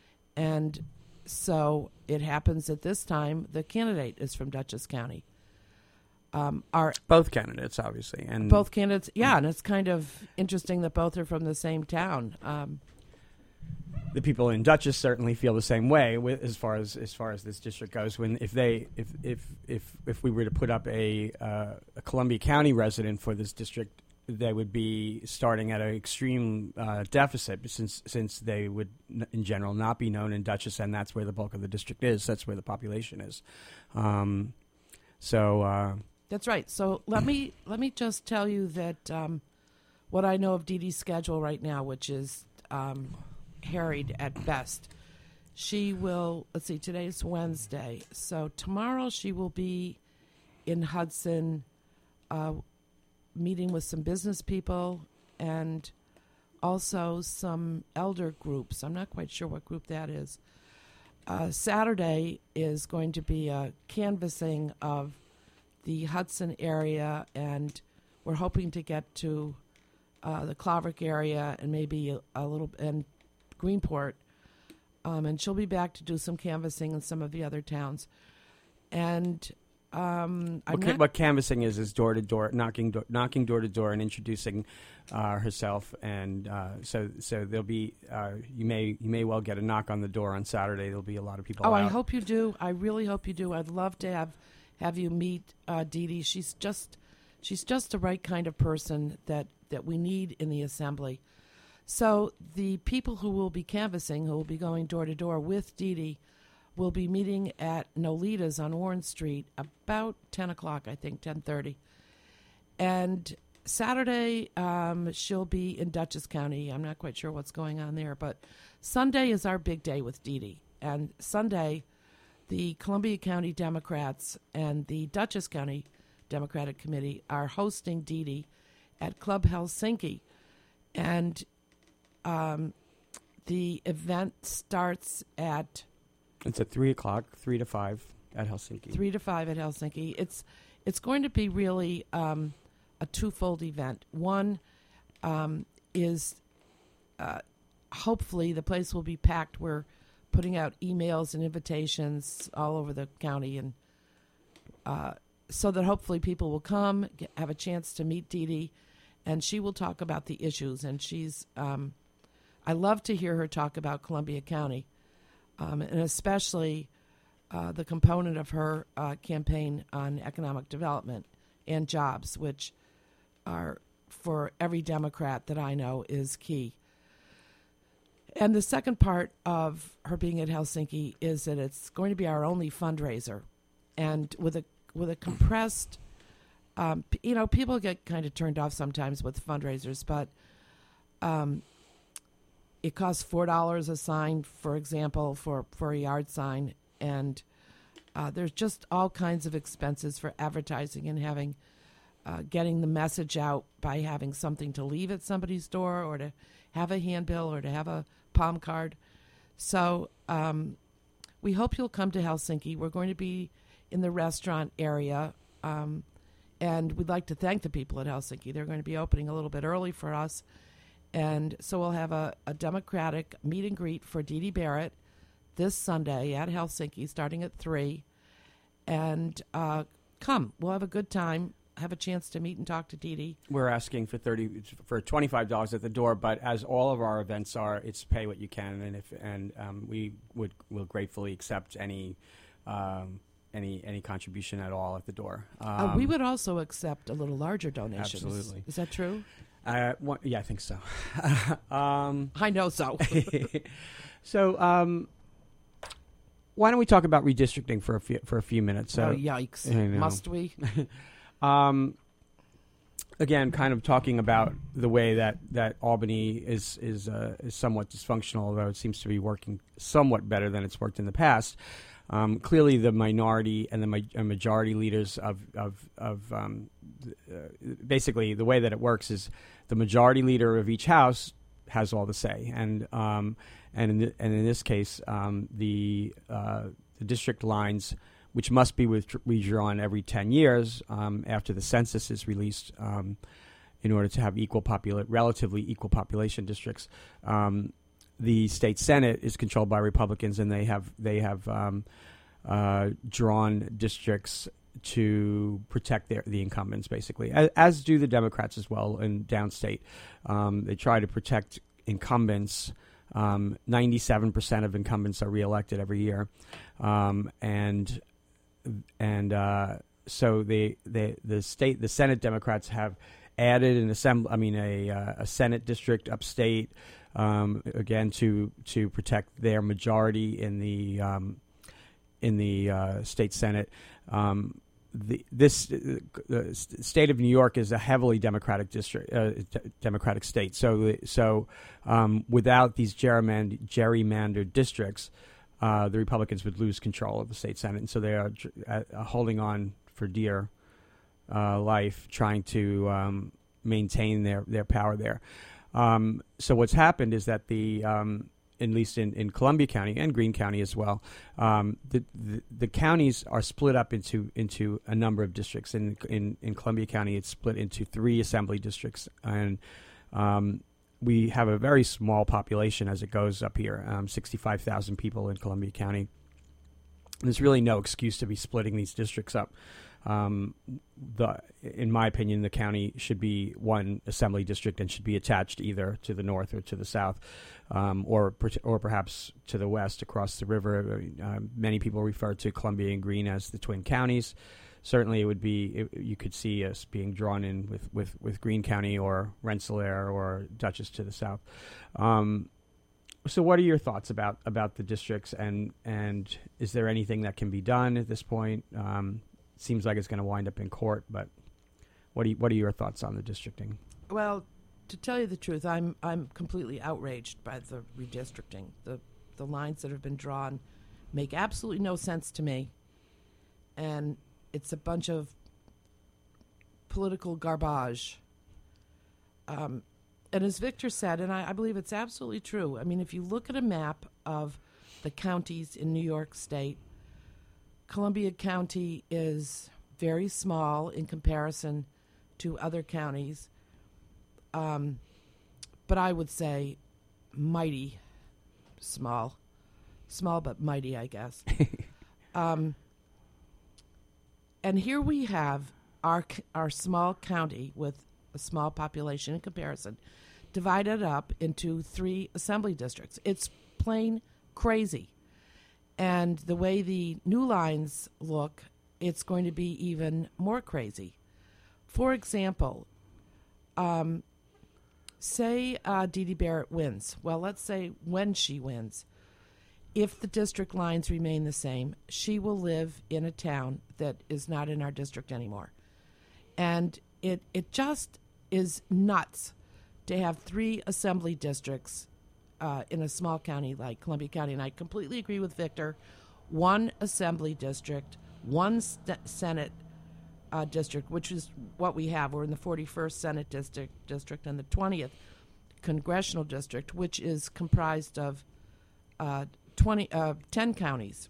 and so it happens at this time the candidate is from Dutchess County. Um, our both candidates, obviously, and both candidates, yeah, and it's kind of interesting that both are from the same town. Um, the people in Dutchess certainly feel the same way with, as far as as far as this district goes. When if they if if if, if we were to put up a uh, a Columbia County resident for this district, they would be starting at an extreme uh, deficit since since they would in general not be known in Dutchess, and that's where the bulk of the district is. That's where the population is. Um, so uh, that's right. So let me let me just tell you that um, what I know of Dee Dee's schedule right now, which is um, harried at best. She will, let's see, today's Wednesday. So tomorrow she will be in Hudson uh, meeting with some business people and also some elder groups. I'm not quite sure what group that is. Uh, Saturday is going to be a canvassing of the Hudson area, and we're hoping to get to uh, the Claverick area and maybe a, a little, and Greenport. Um, and she'll be back to do some canvassing in some of the other towns. And um, I'm what, not, what canvassing is is door to door, knocking door, knocking door to door, and introducing uh, herself. And uh, so, so there'll be uh, you may you may well get a knock on the door on Saturday. There'll be a lot of people. Oh, out. I hope you do. I really hope you do. I'd love to have have you meet uh, Dee Dee. She's just she's just the right kind of person that that we need in the assembly. So the people who will be canvassing, who will be going door to door with Dee Dee, will be meeting at Nolita's on Warren Street about ten o'clock, I think, ten thirty. And Saturday, um, she'll be in Dutchess County. I'm not quite sure what's going on there. But Sunday is our big day with Dee Dee. And Sunday, the Columbia County Democrats and the Dutchess County Democratic Committee are hosting Dee Dee at Club Helsinki. And Um, the event starts at It's at three o'clock, three to five at Helsinki. Three to five at Helsinki. It's it's going to be really um, a twofold event. One um, is uh, hopefully the place will be packed. We're putting out emails and invitations all over the county, and uh, so that hopefully people will come, get, have a chance to meet Dee Dee, and she will talk about the issues. And she's um, I love to hear her talk about Columbia County, um, and especially uh, the component of her uh, campaign on economic development and jobs, which are, for every Democrat that I know, is key. And the second part of her being at Helsinki is that it's going to be our only fundraiser, and with a with a compressed, um, you know, people get kind of turned off sometimes with fundraisers, but um, it costs four dollars a sign, for example, for, for a yard sign. And uh, there's just all kinds of expenses for advertising and having, uh, getting the message out by having something to leave at somebody's door, or to have a handbill, or to have a palm card. So um, we hope you'll come to Helsinki. We're going to be in the restaurant area. Um, and we'd like to thank the people at Helsinki. They're going to be opening a little bit early for us. And so we'll have a, a Democratic meet and greet for Dee Dee Barrett this Sunday at Helsinki, starting at three. And uh, come, we'll have a good time, have a chance to meet and talk to Dee Dee. We're asking for thirty for twenty-five dollars at the door, but as all of our events are, it's pay what you can, and if and um, we would will gratefully accept any um, any any contribution at all at the door. Um, uh, we would also accept a little larger donations. Absolutely. Is that true? Uh, one, yeah, I think so. um, I know so. so, um, why don't we talk about redistricting for a few for a few minutes? So, oh, yikes! Must we? um, again, kind of talking about the way that, that Albany is is uh, is somewhat dysfunctional, although it seems to be working somewhat better than it's worked in the past. Um, clearly, the minority and the ma- majority leaders of of, of um, uh, basically the way that it works is the majority leader of each house has all the say, and um, and in th- and in this case, um, the uh, the district lines, which must be with- redrawn every ten years um, after the census is released, um, in order to have equal popula- relatively equal population districts. Um, The state Senate is controlled by Republicans, and they have they have um, uh, drawn districts to protect their the incumbents, basically, as, as do the Democrats as well in downstate. Um, they try to protect incumbents. Um, ninety-seven percent of incumbents are reelected every year, um, and and uh, so the the the state the Senate Democrats have added an assembly, I mean, a, uh, a Senate district upstate, um, again, to to protect their majority in the um, in the uh, state Senate. Um, the, this uh, the state of New York is a heavily Democratic district, uh, d- Democratic state. So, so um, without these gerrymander, gerrymandered districts, uh, the Republicans would lose control of the state Senate, and so they are uh, holding on for dear uh, life, trying to um, maintain their, their power there. Um, so what's happened is that the um, at least in, in Columbia County and Greene County as well, um, the, the the counties are split up into into a number of districts. In in, in Columbia County, it's split into three assembly districts, and um, we have a very small population as it goes up here, um, sixty-five thousand people in Columbia County. There's really no excuse to be splitting these districts up. Um, the, in my opinion, the county should be one assembly district and should be attached either to the north or to the south, um, or or perhaps to the west across the river. Uh, many people refer to Columbia and Greene as the twin counties. Certainly, it would be it, you could see us being drawn in with, with, with Greene County or Rensselaer or Dutchess to the south. Um, So what are your thoughts about, about the districts, and and is there anything that can be done at this point? Um, it seems like it's going to wind up in court, but what do you, what are your thoughts on the districting? Well, to tell you the truth, I'm I'm completely outraged by the redistricting. The the lines that have been drawn make absolutely no sense to me, and it's a bunch of political garbage. Um. And as Victor said, and I, I believe it's absolutely true, I mean, if you look at a map of the counties in New York State, Columbia County is very small in comparison to other counties. Um, but I would say mighty small. Small but mighty, I guess. um, and here we have our our small county with a small population in comparison, divided up into three assembly districts. It's plain crazy. And the way the new lines look, it's going to be even more crazy. For example, um, say uh, Dee Dee Barrett wins. Well, let's say when she wins. If the district lines remain the same, she will live in a town that is not in our district anymore. And it it just is nuts to have three assembly districts uh, in a small county like Columbia County. And I completely agree with Victor. One assembly district, one st- Senate uh, district, which is what we have. We're in the forty-first Senate district, district and the twentieth Congressional District, which is comprised of uh, twenty, uh, ten counties,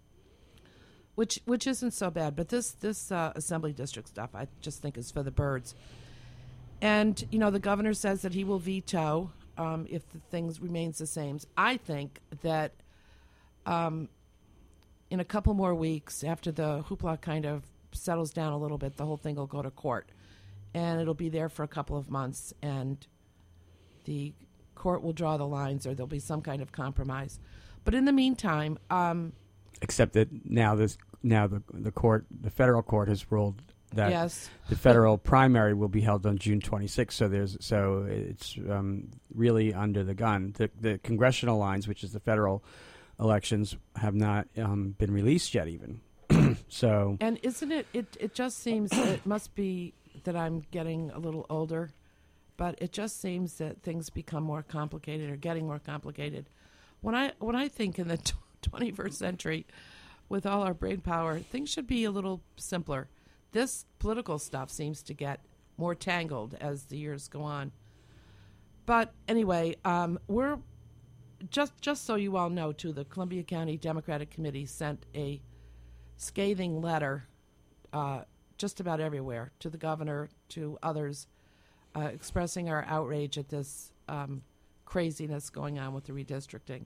which which isn't so bad. But this, this uh, assembly district stuff I just think is for the birds. And, you know, the governor says that he will veto um, if the things remains the same. I think that um, in a couple more weeks, after the hoopla kind of settles down a little bit, the whole thing will go to court. And it'll be there for a couple of months, and the court will draw the lines, or there'll be some kind of compromise. But in the meantime... Um, Except that now this now the the court, the federal court has ruled that yes. the federal primary will be held on June twenty-sixth. So there's so it's um, really under the gun. The the congressional lines, which is the federal elections, have not um, been released yet, even. So and isn't it? It it just seems it must be that I'm getting a little older, but it just seems that things become more complicated or getting more complicated. When I when I think in the twenty-first century, with all our brain power, things should be a little simpler. This political stuff seems to get more tangled as the years go on. But anyway, um, we're just just so you all know, too, the Columbia County Democratic Committee sent a scathing letter uh, just about everywhere to the governor, to others, uh, expressing our outrage at this um, craziness going on with the redistricting.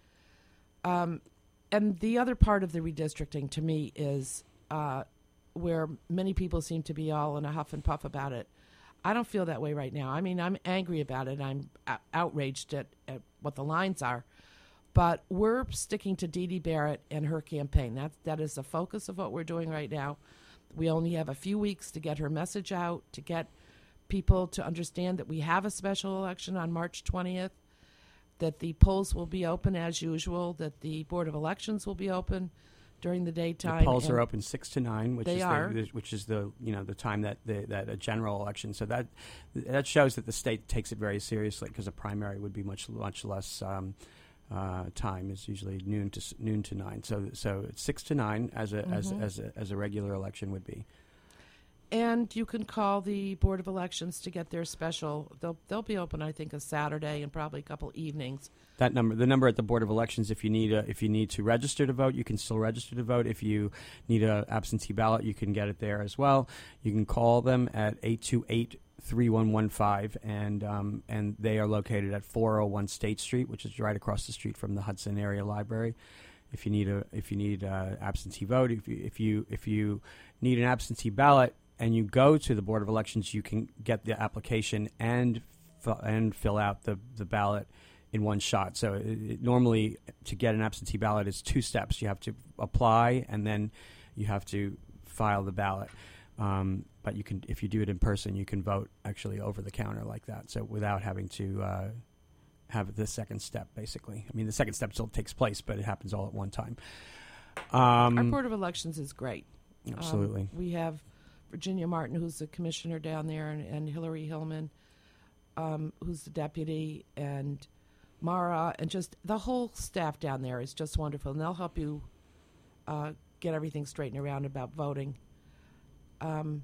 Um, and the other part of the redistricting, to me, is... Uh, where many people seem to be all in a huff and puff about it. I don't feel that way right now. I mean, I'm angry about it. I'm o- outraged at, at what the lines are. But we're sticking to Dee Dee Barrett and her campaign. That, that is the focus of what we're doing right now. We only have a few weeks to get her message out, to get people to understand that we have a special election on March twentieth, that the polls will be open as usual, that the Board of Elections will be open during the daytime. The polls are open six to nine, which They is are. the, which is the you know the time that the, that a general election. So that that shows that the state takes it very seriously, because a primary would be much much less um, uh, time. It's usually noon to s- noon to nine. So so it's six to nine as a as Mhm. as a, as a regular election would be. And you can call the Board of Elections to get their special. They'll they'll be open, I think, a Saturday and probably a couple evenings. That number, the number at the Board of Elections, if you need a, if you need to register to vote, you can still register to vote. If you need a absentee ballot, you can get it there as well. You can call them at eight two eight, three one one five, and um, and they are located at four oh one State Street, which is right across the street from the Hudson Area Library. If you need a if you need a absentee vote, if you if you if you need an absentee ballot and you go to the Board of Elections, you can get the application and f- and fill out the, the ballot in one shot. So it, it, normally, to get an absentee ballot is two steps. You have to apply, and then you have to file the ballot. Um, but you can, if you do it in person, you can vote actually over the counter like that. So without having to uh, have the second step, basically. I mean, the second step still takes place, but it happens all at one time. Um, Our Board of Elections is great. Absolutely. Um, we have Virginia Martin, who's the commissioner down there, and, and Hillary Hillman, um, who's the deputy, and Mara, and just the whole staff down there is just wonderful. And they'll help you uh, get everything straightened around about voting. Um,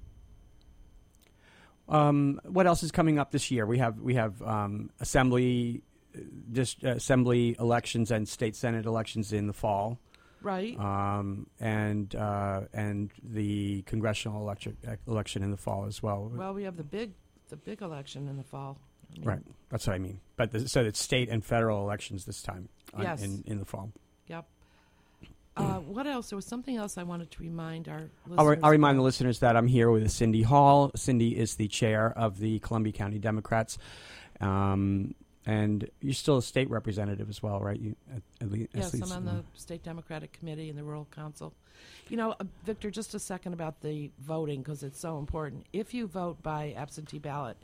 Um, what else is coming up this year? We have we have um, assembly, uh, just uh, assembly elections and state senate elections in the fall, right. um, and uh, and the congressional election election in the fall as well. Well, we have the big the big election in the fall. I mean, Right, that's what I mean. But the, so it's state and federal elections this time. on- Yes. in in the fall. Yep. Uh, what else? There was something else I wanted to remind our listeners. I'll, re- I'll remind the about. listeners that I'm here with Cindy Hall. Cindy is the chair of the Columbia County Democrats, um, and you're still a state representative as well, right? You, at, at least, Yes, I'm on the State Democratic Committee and the Rural Council. You know, uh, Victor, just a second about the voting, because it's so important. If you vote by absentee ballot,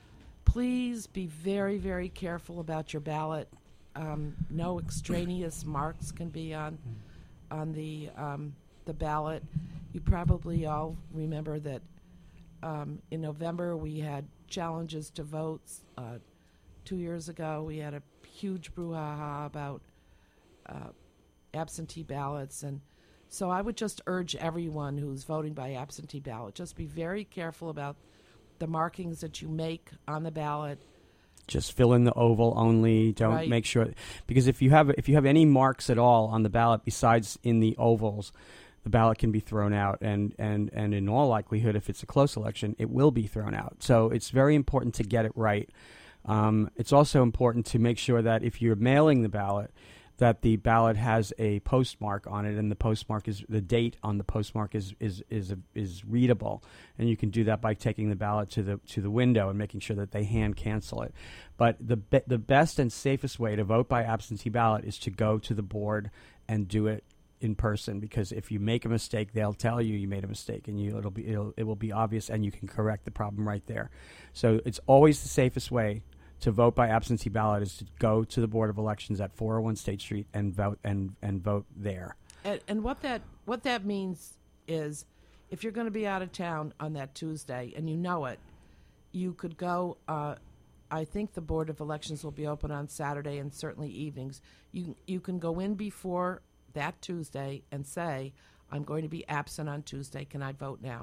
please be very, very careful about your ballot. Um, no extraneous marks can be on on the um, the ballot. You probably all remember that um, in November we had challenges to votes. Uh, two years ago we had a huge brouhaha about uh, absentee ballots, and so I would just urge everyone who's voting by absentee ballot, just be very careful about the markings that you make on the ballot. Just fill in the oval only. Don't Right. make sure, because if you have if you have any marks at all on the ballot besides in the ovals, the ballot can be thrown out, and, and, and in all likelihood, if it's a close election, it will be thrown out. So it's very important to get it right. Um, it's also important to make sure that if you're mailing the ballot, that the ballot has a postmark on it, and the postmark is the date on the postmark is is is is readable, and you can do that by taking the ballot to the to the window and making sure that they hand cancel it. But the be- the best and safest way to vote by absentee ballot is to go to the board and do it in person, because if you make a mistake, they'll tell you you made a mistake, and you it'll be it'll, it will be obvious, and you can correct the problem right there. So it's always the safest way to vote by absentee ballot is to go to the Board of Elections at four oh one State Street and vote and, and vote there. And, and what that what that means is, if you're going to be out of town on that Tuesday and you know it, you could go. Uh, I think the Board of Elections will be open on Saturday and certainly evenings. You you can go in before that Tuesday and say, "I'm going to be absent on Tuesday. Can I vote now?"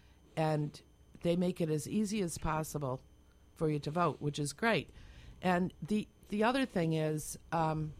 And they make it as easy as possible for you to vote, which is great. And the the other thing is, um,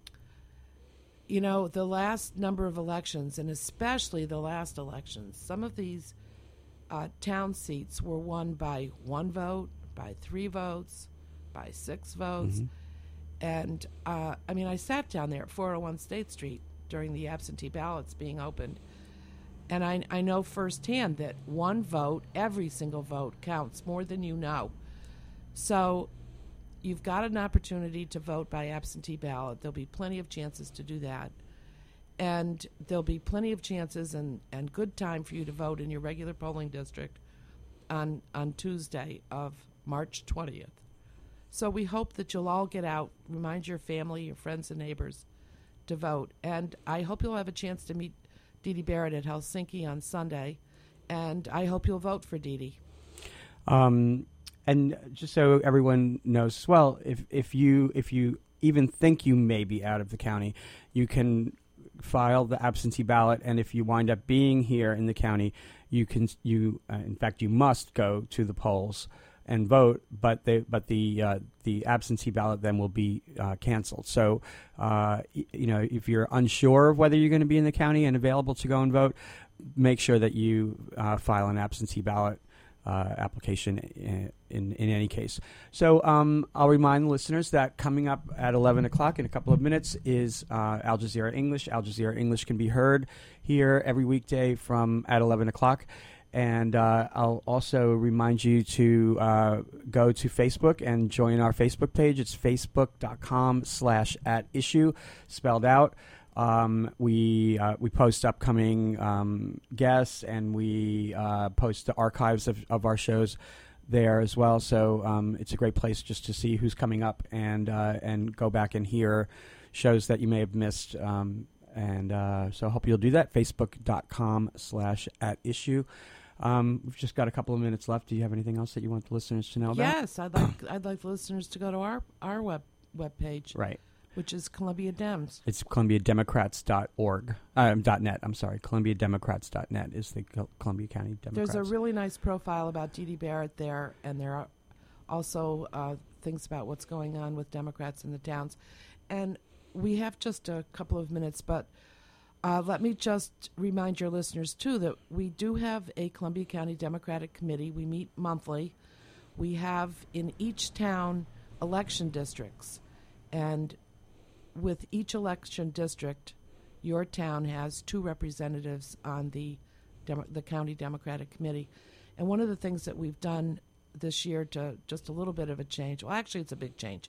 you know, the last number of elections, and especially the last elections, some of these uh, town seats were won by one vote, by three votes, by six votes. Mm-hmm. And, uh, I mean, I sat down there at four oh one State Street during the absentee ballots being opened, and I, I know firsthand that one vote, every single vote, counts more than you know. So you've got an opportunity to vote by absentee ballot. There'll be plenty of chances to do that. And there'll be plenty of chances and, and good time for you to vote in your regular polling district on, on Tuesday of March twentieth. So we hope that you'll all get out, remind your family, your friends and neighbors to vote. And I hope you'll have a chance to meet Dee Dee Barrett at Helsinki on Sunday. And I hope you'll vote for Dee Dee. Um, and just so everyone knows as well, if, if you if you even think you may be out of the county, you can file the absentee ballot, and if you wind up being here in the county, you can you uh, in fact you must go to the polls and vote, but the but the uh, the absentee ballot then will be uh, canceled. So, uh, y- you know, if you're unsure of whether you're going to be in the county and available to go and vote, make sure that you uh, file an absentee ballot uh, application in, in in any case. So, um, I'll remind listeners that coming up at eleven o'clock in a couple of minutes is uh, Al Jazeera English. Al Jazeera English can be heard here every weekday from at eleven o'clock. And uh, I'll also remind you to uh, go to Facebook and join our Facebook page. It's facebook.com slash at issue, spelled out. Um, we uh, we post upcoming um, guests, and we uh, post the archives of, of our shows there as well. So um, it's a great place just to see who's coming up and uh, and go back and hear shows that you may have missed. Um, and uh, so I hope you'll do that. Facebook.com slash at issue. Um, we've just got a couple of minutes left. Do you have anything else that you want the listeners to know about? Yes, I'd like I'd like the listeners to go to our our web web page, Right. which is Columbia Dems. It's Columbia Democrats dot org. Um, dot .net, I'm sorry. Columbia Democrats dot net is the Col- Columbia County Democrats. There's a really nice profile about Dee Dee Barrett there, and there are also uh, things about what's going on with Democrats in the towns. And we have just a couple of minutes, but Uh, let me just remind your listeners, too, that we do have a Columbia County Democratic Committee. We meet monthly. We have in each town election districts. And with each election district, your town has two representatives on the Demo- the County Democratic Committee. And one of the things that we've done this year to just a little bit of a change, well, actually it's a big change,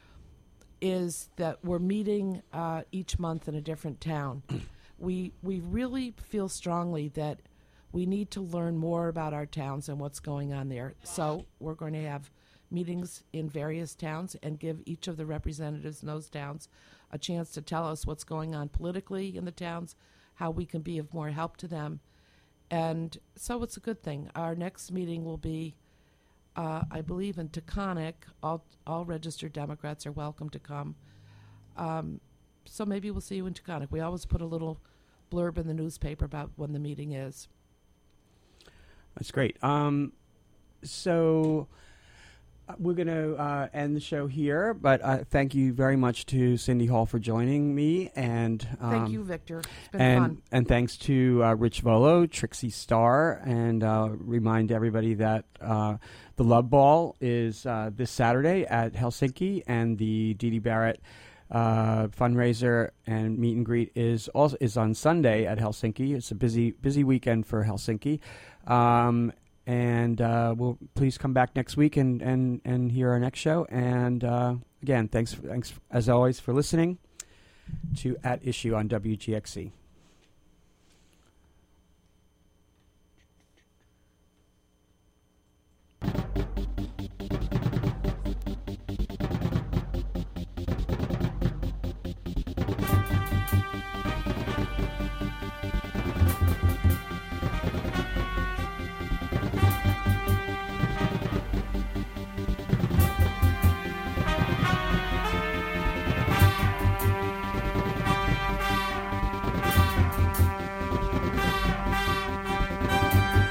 is that we're meeting uh, each month in a different town. We we really feel strongly that we need to learn more about our towns and what's going on there. So we're going to have meetings in various towns and give each of the representatives in those towns a chance to tell us what's going on politically in the towns, how we can be of more help to them. And so it's a good thing. Our next meeting will be, uh, I believe, in Taconic. All, all registered Democrats are welcome to come. Um, So maybe we'll see you in Taconic. We always put a little blurb in the newspaper about when the meeting is. That's great. Um, so uh, we're going to uh, end the show here, but uh, thank you very much to Cindy Hall for joining me. And um, Thank you, Victor. It's been and, fun. And thanks to uh, Rich Volo, Trixie Starr, and uh, remind everybody that uh, the Love Ball is uh, this Saturday at Helsinki, and the Dee Dee Barrett Uh, fundraiser and meet and greet is also is on Sunday at Helsinki. It's a busy busy weekend for Helsinki, um, and uh, we'll please come back next week and, and, and hear our next show. And uh, again, thanks thanks as always for listening to At Issue on W G X C.